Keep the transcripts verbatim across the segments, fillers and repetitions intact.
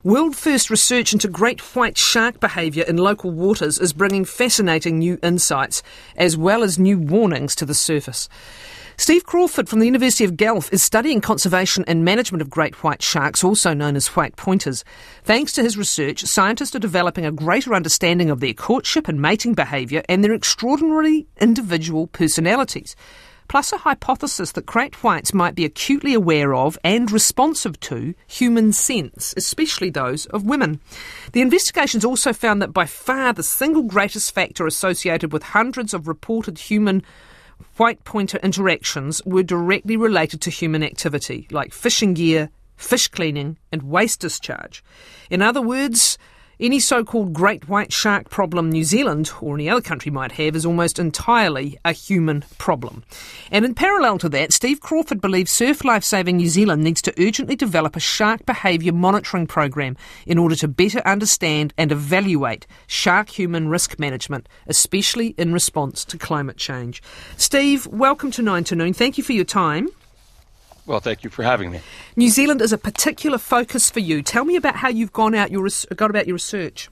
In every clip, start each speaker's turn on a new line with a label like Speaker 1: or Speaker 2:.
Speaker 1: World-first research into great white shark behaviour in local waters is bringing fascinating new insights, as well as new warnings to the surface. Steve Crawford from the University of Guelph is studying conservation and management of great white sharks, also known as white pointers. Thanks to his research, scientists are developing a greater understanding of their courtship and mating behaviour and their extraordinarily individual personalities, plus a hypothesis that great whites might be acutely aware of and responsive to human scents, especially those of women. The investigations also found that by far the single greatest factor associated with hundreds of reported human white pointer interactions were directly related to human activity, like fishing gear, fish cleaning, and waste discharge. In other words, any so-called great white shark problem New Zealand or any other country might have is almost entirely a human problem. And in parallel to that, Steve Crawford believes Surf Life Saving New Zealand needs to urgently develop a shark behaviour monitoring program in order to better understand and evaluate shark-human risk management, especially in response to climate change. Steve, welcome to Nine to Noon. Thank you for your time.
Speaker 2: Well, thank you for having me.
Speaker 1: New Zealand is a particular focus for you. Tell me about how you've gone out your got about your research.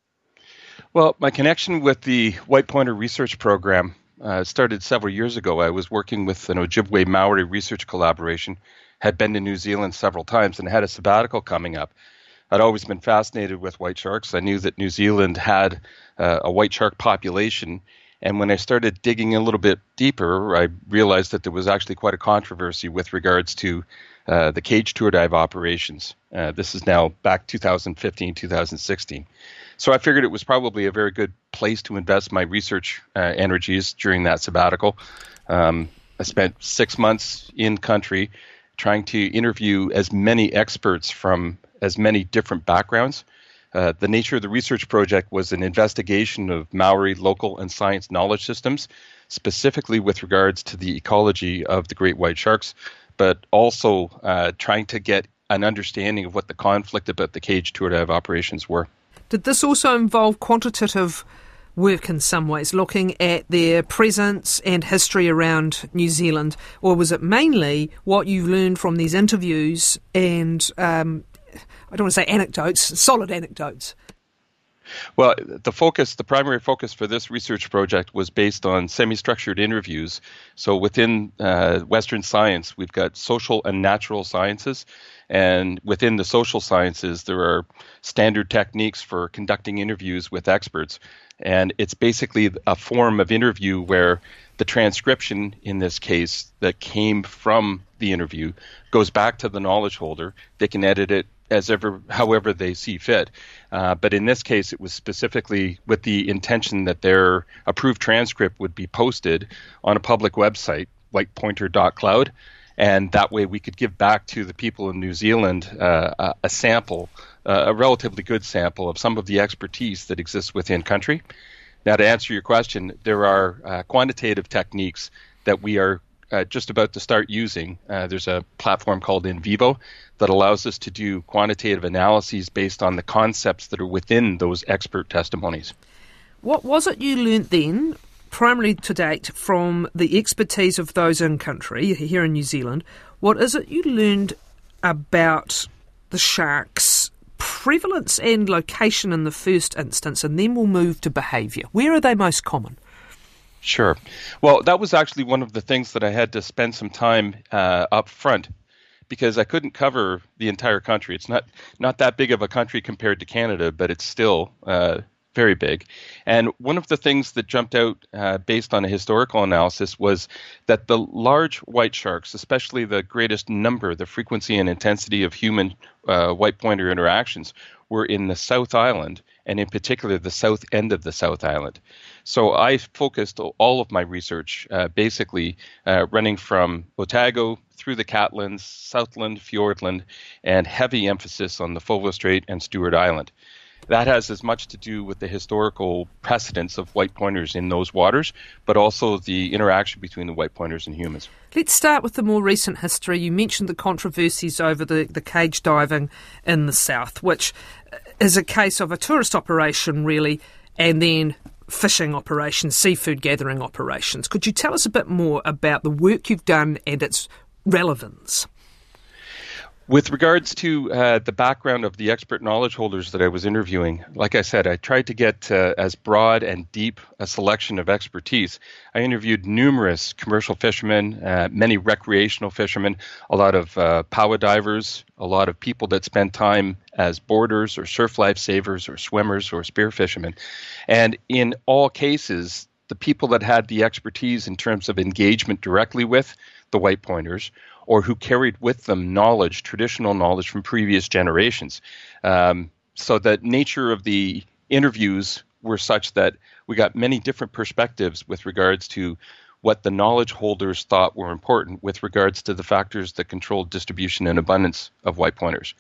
Speaker 2: Well, my connection with the White Pointer Research Program uh, started several years ago. I was working with an Ojibwe Maori research collaboration, had been to New Zealand several times, and had a sabbatical coming up. I'd always been fascinated with white sharks. I knew that New Zealand had uh, a white shark population. And when I started digging a little bit deeper, I realized that there was actually quite a controversy with regards to uh, the cage tour dive operations. Uh, this is now back two thousand fifteen, two thousand sixteen. So I figured it was probably a very good place to invest my research uh, energies during that sabbatical. Um, I spent six months in country trying to interview as many experts from as many different backgrounds. Uh, the nature of the research project was an investigation of Maori local and science knowledge systems, specifically with regards to the ecology of the great white sharks, but also uh, trying to get an understanding of what the conflict about the cage tour dive operations were.
Speaker 1: Did this also involve quantitative work in some ways, looking at their presence and history around New Zealand, or was it mainly what you learned from these interviews and um, I don't want to say anecdotes, solid anecdotes?
Speaker 2: Well, the focus, the primary focus for this research project was based on semi-structured interviews. So within uh, Western science, we've got social and natural sciences. And within the social sciences, there are standard techniques for conducting interviews with experts. And it's basically a form of interview where the transcription, in this case, that came from the interview goes back to the knowledge holder. They can edit it as ever, however they see fit. Uh, but in this case, it was specifically with the intention that their approved transcript would be posted on a public website, white pointer dot cloud. And that way we could give back to the people in New Zealand uh, a, a sample, uh, a relatively good sample of some of the expertise that exists within country. Now, to answer your question, there are uh, quantitative techniques that we are Uh, just about to start using. Uh, there's a platform called InVivo that allows us to do quantitative analyses based on the concepts that are within those expert testimonies.
Speaker 1: What was it you learnt then, primarily to date, from the expertise of those in country, here in New Zealand? What is it you learned about the sharks' prevalence and location in the first instance, and then we'll move to behaviour? Where are they most common?
Speaker 2: Sure. Well, that was actually one of the things that I had to spend some time uh, up front, because I couldn't cover the entire country. It's not not that big of a country compared to Canada, but it's still uh, very big. And one of the things that jumped out uh, based on a historical analysis was that the large white sharks, especially the greatest number, the frequency and intensity of human uh, white pointer interactions, were in the South Island, and in particular the south end of the South Island. So I focused all of my research uh, basically uh, running from Otago through the Catlins, Southland, Fiordland, and heavy emphasis on the Foveaux Strait and Stewart Island. That has as much to do with the historical precedence of white pointers in those waters, but also the interaction between the white pointers and humans.
Speaker 1: Let's start with the more recent history. You mentioned the controversies over the, the cage diving in the south, which is a case of a tourist operation, really, and then fishing operations, seafood gathering operations. Could you tell us a bit more about the work you've done and its relevance?
Speaker 2: With regards to uh, the background of the expert knowledge holders that I was interviewing, like I said, I tried to get uh, as broad and deep a selection of expertise. I interviewed numerous commercial fishermen, uh, many recreational fishermen, a lot of uh, power divers, a lot of people that spend time as boarders or surf lifesavers or swimmers or spear fishermen. And in all cases, the people that had the expertise in terms of engagement directly with the white pointers, or who carried with them knowledge, traditional knowledge from previous generations. Um, so the nature of the interviews were such that we got many different perspectives with regards to what the knowledge holders thought were important with regards to the factors that controlled distribution and abundance of white pointers.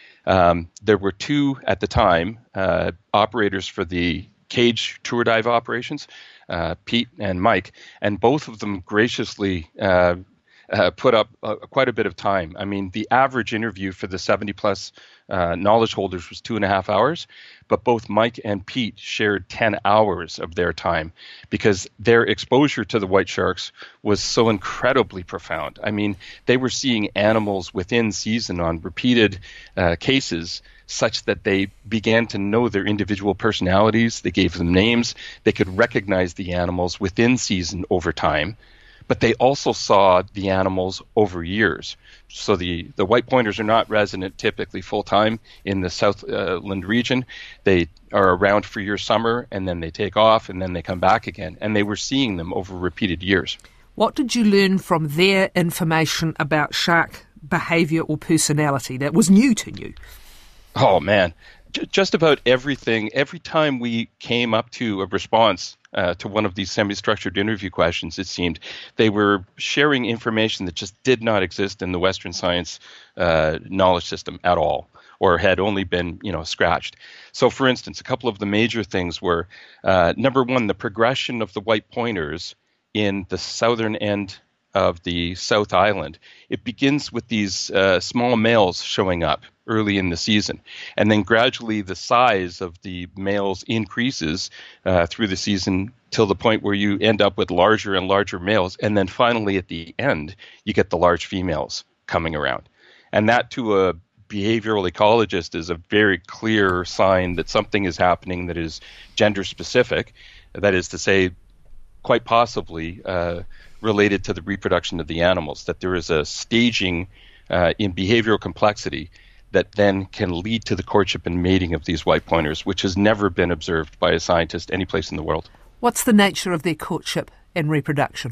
Speaker 2: Um, there were two at the time uh, operators for the cage tour dive operations, uh, Pete and Mike, and both of them graciously uh, Uh, put up uh, quite a bit of time. I mean, the average interview for the seventy plus uh, knowledge holders was two and a half hours, but both Mike and Pete shared ten hours of their time because their exposure to the white sharks was so incredibly profound. I mean, they were seeing animals within season on repeated uh, cases such that they began to know their individual personalities. They gave them names. They could recognize the animals within season over time. But they also saw the animals over years. So the, the white pointers are not resident typically full-time in the Southland region. They are around for your summer, and then they take off, and then they come back again. And they were seeing them over repeated years.
Speaker 1: What did you learn from their information about shark behaviour or personality that was new to you?
Speaker 2: Oh, man. Just about everything. Every time we came up to a response uh, to one of these semi-structured interview questions, it seemed, they were sharing information that just did not exist in the Western science uh, knowledge system at all, or had only been, you know, scratched. So, for instance, a couple of the major things were, uh, number one, the progression of the white pointers in the southern end of the South Island. It begins with these uh, small males showing up early in the season, and then gradually the size of the males increases uh, through the season till the point where you end up with larger and larger males, and then finally at the end you get the large females coming around. And that, to a behavioral ecologist, is a very clear sign that something is happening that is gender specific, that is to say, quite possibly uh, related to the reproduction of the animals, that there is a staging uh, in behavioral complexity that then can lead to the courtship and mating of these white pointers, which has never been observed by a scientist anyplace in the world.
Speaker 1: What's the nature of their courtship and reproduction?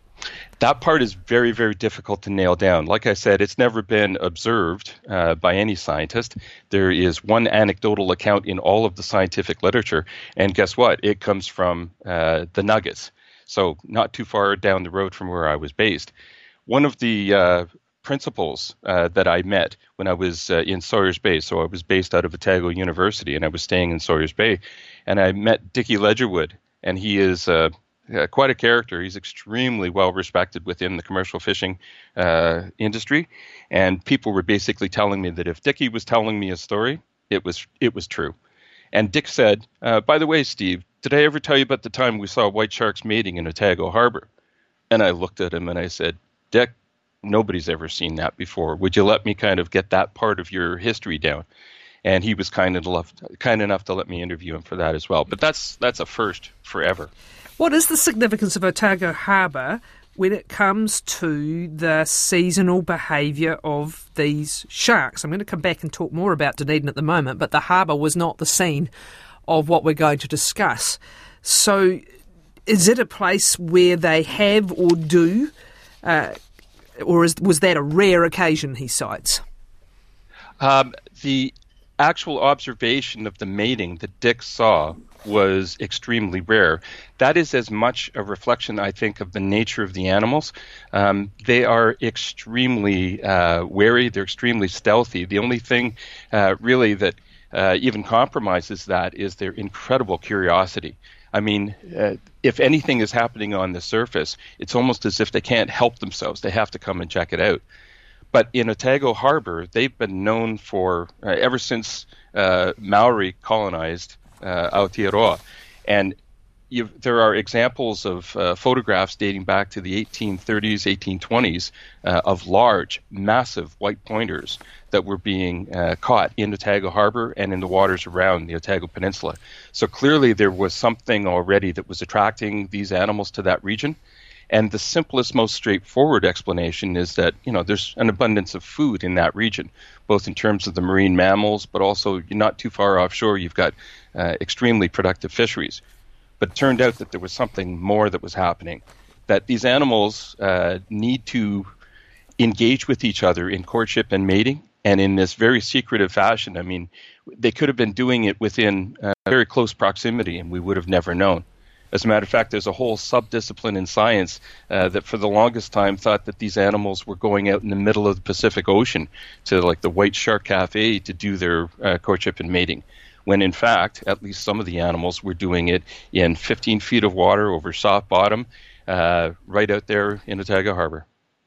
Speaker 2: That part is very, very difficult to nail down. Like I said, it's never been observed uh, by any scientist. There is one anecdotal account in all of the scientific literature, and guess what? It comes from uh, the Nuggets, so not too far down the road from where I was based. One of the uh, principals uh, that I met when I was uh, in Sawyers Bay, so I was based out of Otago University, and I was staying in Sawyers Bay, and I met Dickie Ledgerwood, and he is uh, uh, quite a character. He's extremely well respected within the commercial fishing uh, industry, and people were basically telling me that if Dickie was telling me a story, it was it was true. And Dick said, uh, by the way, Steve, did I ever tell you about the time we saw white sharks mating in Otago Harbor? And I looked at him and I said, Dick, nobody's ever seen that before. Would you let me kind of get that part of your history down? And he was kind enough, kind enough to let me interview him for that as well. But that's that's a first forever.
Speaker 1: What is the significance of Otago Harbour when it comes to the seasonal behaviour of these sharks? I'm going to come back and talk more about Dunedin at the moment, but the harbour was not the scene of what we're going to discuss. So is it a place where they have or do, uh, or is, was that a rare occasion, he cites?
Speaker 2: Um, the actual observation of the mating that Dick saw was extremely rare. That is as much a reflection, I think, of the nature of the animals. Um, they are extremely uh, wary. They're extremely stealthy. The only thing uh, really that uh, even compromises that is their incredible curiosity. I mean, uh, if anything is happening on the surface, it's almost as if they can't help themselves. They have to come and check it out. But in Otago Harbor, they've been known for, uh, ever since uh, Maori colonized uh, Aotearoa. And you've, there are examples of uh, photographs dating back to the eighteen thirties, eighteen twenties uh, of large, massive white pointers that were being uh, caught in Otago Harbor and in the waters around the Otago Peninsula. So clearly there was something already that was attracting these animals to that region. And the simplest, most straightforward explanation is that, you know, there's an abundance of food in that region, both in terms of the marine mammals, but also you're not too far offshore, you've got uh, extremely productive fisheries. But it turned out that there was something more that was happening, that these animals uh, need to engage with each other in courtship and mating, and in this very secretive fashion. I mean, they could have been doing it within uh, very close proximity, and we would have never known. As a matter of fact, there's a whole subdiscipline in science uh, that for the longest time thought that these animals were going out in the middle of the Pacific Ocean to like the White Shark Cafe to do their uh, courtship and mating, when in fact, at least some of the animals were doing it in fifteen feet of water over soft bottom, uh, right out there in Otago Harbor.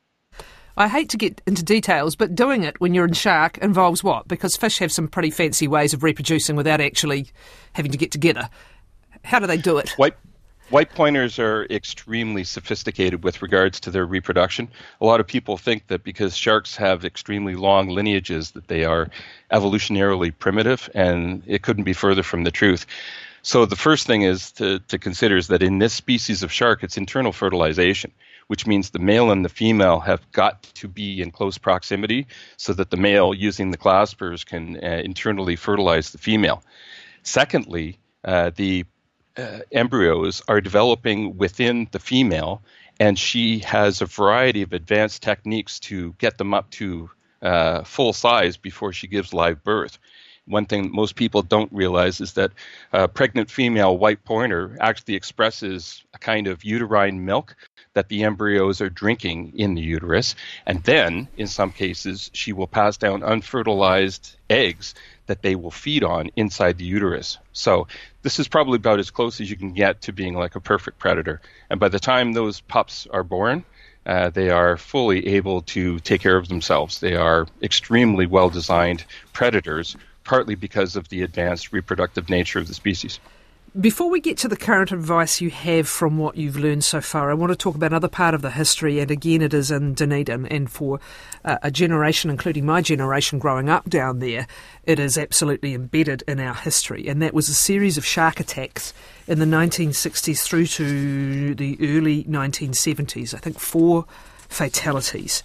Speaker 1: I hate to get into details, but doing it when you're in shark involves what? Because fish have some pretty fancy ways of reproducing without actually having to get together. How do they do it?
Speaker 2: White White pointers are extremely sophisticated with regards to their reproduction. A lot of people think that because sharks have extremely long lineages that they are evolutionarily primitive, and it couldn't be further from the truth. So the first thing is to, to consider is that in this species of shark, it's internal fertilization, which means the male and the female have got to be in close proximity so that the male, using the claspers, can uh, internally fertilize the female. Secondly, uh, the Uh, embryos are developing within the female, and she has a variety of advanced techniques to get them up to uh, full size before she gives live birth. One thing that most people don't realize is that a pregnant female white pointer actually expresses a kind of uterine milk that the embryos are drinking in the uterus, and then, in some cases, she will pass down unfertilized eggs that they will feed on inside the uterus. So this is probably about as close as you can get to being like a perfect predator. And by the time those pups are born, uh, they are fully able to take care of themselves. They are extremely well-designed predators, partly because of the advanced reproductive nature of the species.
Speaker 1: Before we get to the current advice you have from what you've learned so far, I want to talk about another part of the history, and again it is in Dunedin, and for uh, a generation, including my generation growing up down there, it is absolutely embedded in our history, and that was a series of shark attacks in the nineteen sixties through to the early nineteen seventies, I think four fatalities.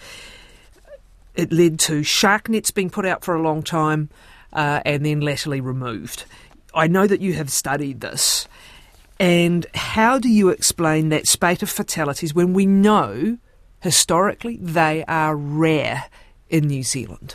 Speaker 1: It led to shark nets being put out for a long time uh, and then latterly removed. I know that you have studied this, and how do you explain that spate of fatalities when we know, historically, they are rare in New Zealand?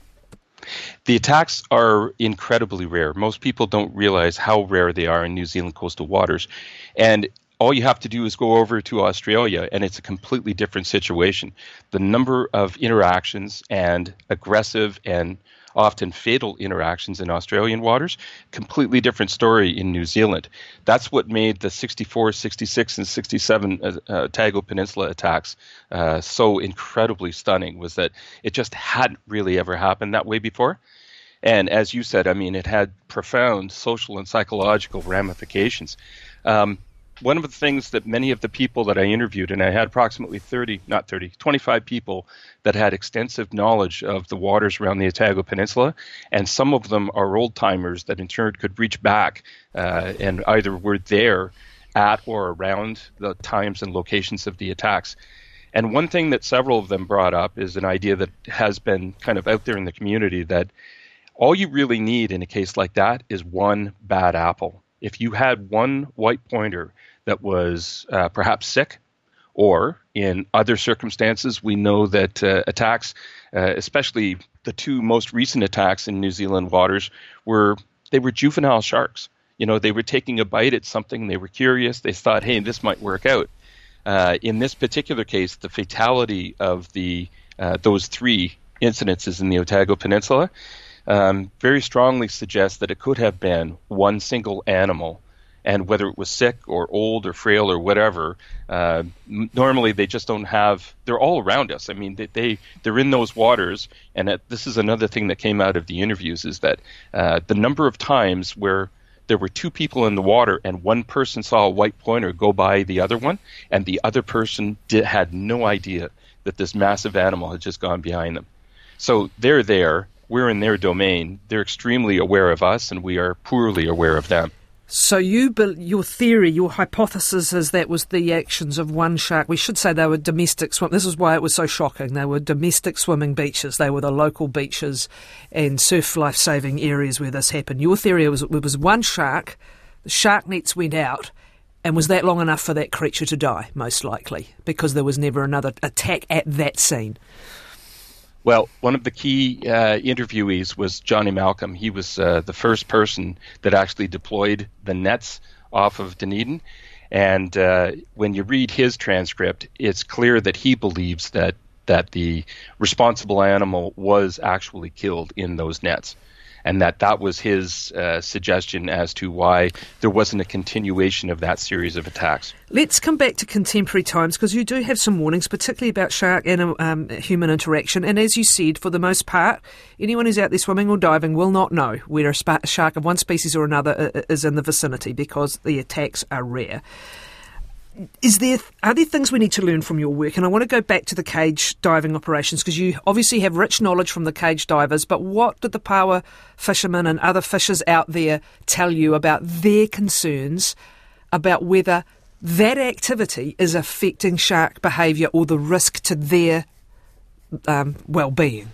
Speaker 2: The attacks are incredibly rare. Most people don't realize how rare they are in New Zealand coastal waters, and all you have to do is go over to Australia, and it's a completely different situation. The number of interactions and aggressive and often fatal interactions in Australian waters, completely different story in New Zealand. That's what made the sixty-four, sixty-six, and sixty-seven uh, uh, Otago Peninsula attacks uh, so incredibly stunning, was that it just hadn't really ever happened that way before. And as you said, I mean, it had profound social and psychological ramifications. Um, One of the things that many of the people that I interviewed, and I had approximately thirty, not thirty, twenty-five people that had extensive knowledge of the waters around the Otago Peninsula, and some of them are old-timers that in turn could reach back uh, and either were there at or around the times and locations of the attacks. And one thing that several of them brought up is an idea that has been kind of out there in the community, that all you really need in a case like that is one bad apple. If you had one white pointer that was uh, perhaps sick, or in other circumstances, we know that uh, attacks, uh, especially the two most recent attacks in New Zealand waters, were they were juvenile sharks. You know, they were taking a bite at something, they were curious, they thought, hey, this might work out. Uh, in this particular case, the fatality of the uh, those three incidences in the Otago Peninsula Um, very strongly suggests that it could have been one single animal, and whether it was sick or old or frail or whatever, uh, m- normally they just don't have, they're all around us. I mean, they, they, they're in those waters, and that, this is another thing that came out of the interviews, is that uh, the number of times where there were two people in the water, and one person saw a white pointer go by the other one, and the other person did, had no idea that this massive animal had just gone behind them. So they're there, we're in their domain, they're extremely aware of us, and we are poorly aware of them.
Speaker 1: So you, your theory, your hypothesis is that was the actions of one shark. We should say they were domestic swim. This is why it was so shocking. They were domestic swimming beaches. They were the local beaches and surf life-saving areas where this happened. Your theory was it was one shark, the shark nets went out, and was that long enough for that creature to die, most likely, because there was never another attack at that scene?
Speaker 2: Well, one of the key uh, interviewees was Johnny Malcolm. He was uh, the first person that actually deployed the nets off of Dunedin. And uh, when you read his transcript, it's clear that he believes that, that the responsible animal was actually killed in those nets, and that that was his uh, suggestion as to why there wasn't a continuation of that series of attacks.
Speaker 1: Let's come back to contemporary times, because you do have some warnings, particularly about shark and um, human interaction. And as you said, for the most part, anyone who's out there swimming or diving will not know where a, sp- a shark of one species or another is in the vicinity, because the attacks are rare. Is there are there things we need to learn from your work? And I want to go back to the cage diving operations, because you obviously have rich knowledge from the cage divers, but what did the Paua fishermen and other fishers out there tell you about their concerns about whether that activity is affecting shark behaviour or the risk to their um, well-being?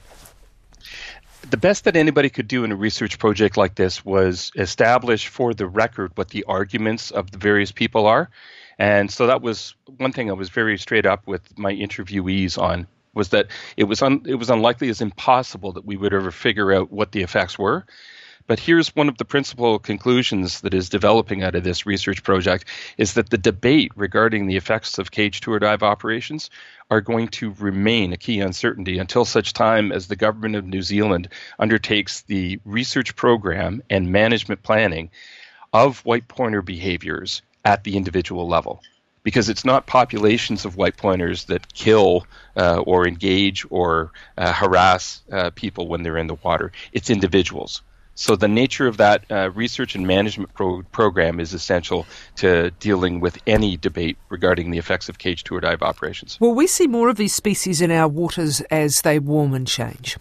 Speaker 2: The best that anybody could do in a research project like this was establish for the record what the arguments of the various people are. And so that was one thing I was very straight up with my interviewees on, was that it was un, it was unlikely as impossible that we would ever figure out what the effects were. But here's one of the principal conclusions that is developing out of this research project, is that the debate regarding the effects of cage tour dive operations are going to remain a key uncertainty until such time as the government of New Zealand undertakes the research program and management planning of white pointer behaviors at the individual level. Because it's not populations of white pointers that kill uh, or engage or uh, harass uh, people when they're in the water. It's individuals. So the nature of that uh, research and management pro- program is essential to dealing with any debate regarding the effects of cage tour dive operations.
Speaker 1: Will we see more of these species in our waters as they warm and change?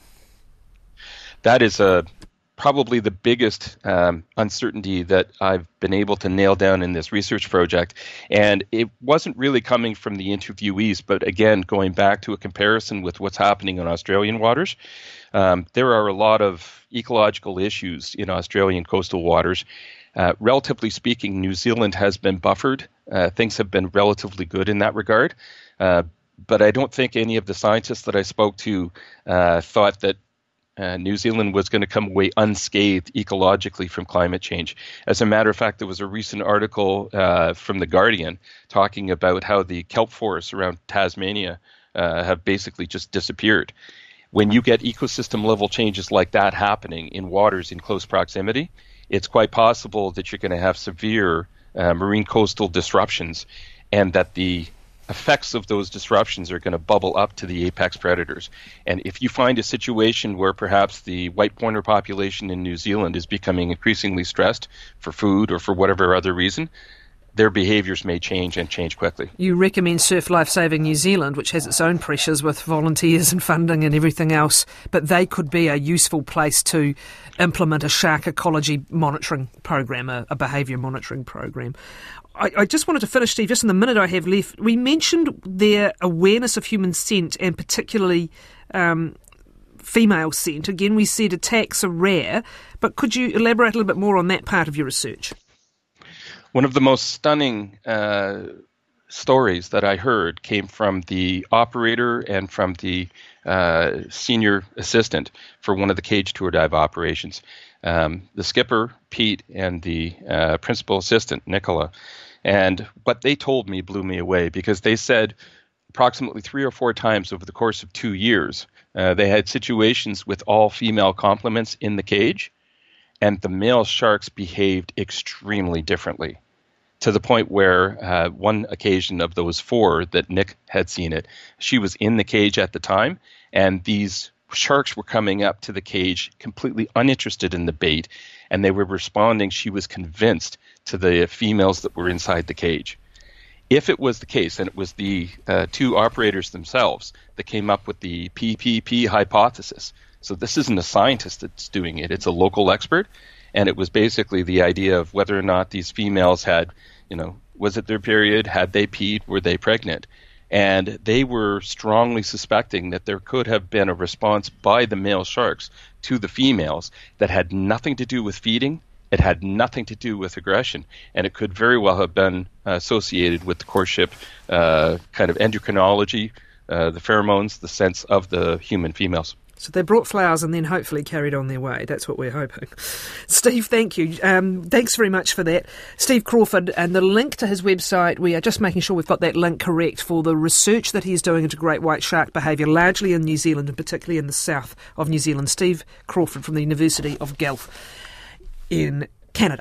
Speaker 2: That is a probably the biggest um, uncertainty that I've been able to nail down in this research project. And it wasn't really coming from the interviewees, but again, going back to a comparison with what's happening in Australian waters, um, there are a lot of ecological issues in Australian coastal waters. Uh, relatively speaking, New Zealand has been buffered. Uh, things have been relatively good in that regard. Uh, but I don't think any of the scientists that I spoke to uh, thought that Uh, New Zealand was going to come away unscathed ecologically from climate change. As a matter of fact, there was a recent article uh, from The Guardian talking about how the kelp forests around Tasmania uh, have basically just disappeared. When you get ecosystem level changes like that happening in waters in close proximity, it's quite possible that you're going to have severe uh, marine coastal disruptions, and that the effects of those disruptions are going to bubble up to the apex predators. And if you find a situation where perhaps the white pointer population in New Zealand is becoming increasingly stressed for food or for whatever other reason, their behaviours may change and change quickly.
Speaker 1: You recommend Surf Life Saving New Zealand, which has its own pressures with volunteers and funding and everything else, but they could be a useful place to implement a shark ecology monitoring program, a, a behaviour monitoring program. I, I just wanted to finish, Steve, just in the minute I have left. We mentioned their awareness of human scent, and particularly um, female scent. Again, we said attacks are rare, but could you elaborate a little bit more on that part of your research?
Speaker 2: One of the most stunning uh, stories that I heard came from the operator and from the uh, senior assistant for one of the cage tour dive operations. Um, the skipper, Pete, and the uh, principal assistant, Nicola. And what they told me blew me away, because they said approximately three or four times over the course of two years, uh, they had situations with all female complements in the cage, and the male sharks behaved extremely differently, to the point where uh, one occasion of those four that Nick had seen it, she was in the cage at the time, and these sharks were coming up to the cage completely uninterested in the bait, and they were responding, she was convinced, to the females that were inside the cage. If it was the case, and it was the uh, two operators themselves that came up with the P P P hypothesis, so this isn't a scientist that's doing it, it's a local expert, and it was basically the idea of whether or not these females had, you know, was it their period, had they peed, were they pregnant? And they were strongly suspecting that there could have been a response by the male sharks to the females that had nothing to do with feeding. It had nothing to do with aggression, and it could very well have been uh, associated with the courtship uh, kind of endocrinology, uh, the pheromones, the sense of the human females.
Speaker 1: So they brought flowers and then hopefully carried on their way. That's what we're hoping. Steve, thank you. Um, thanks very much for that. Steve Crawford, and the link to his website, we are just making sure we've got that link correct for the research that he's doing into great white shark behaviour, largely in New Zealand and particularly in the south of New Zealand. Steve Crawford from the University of Guelph in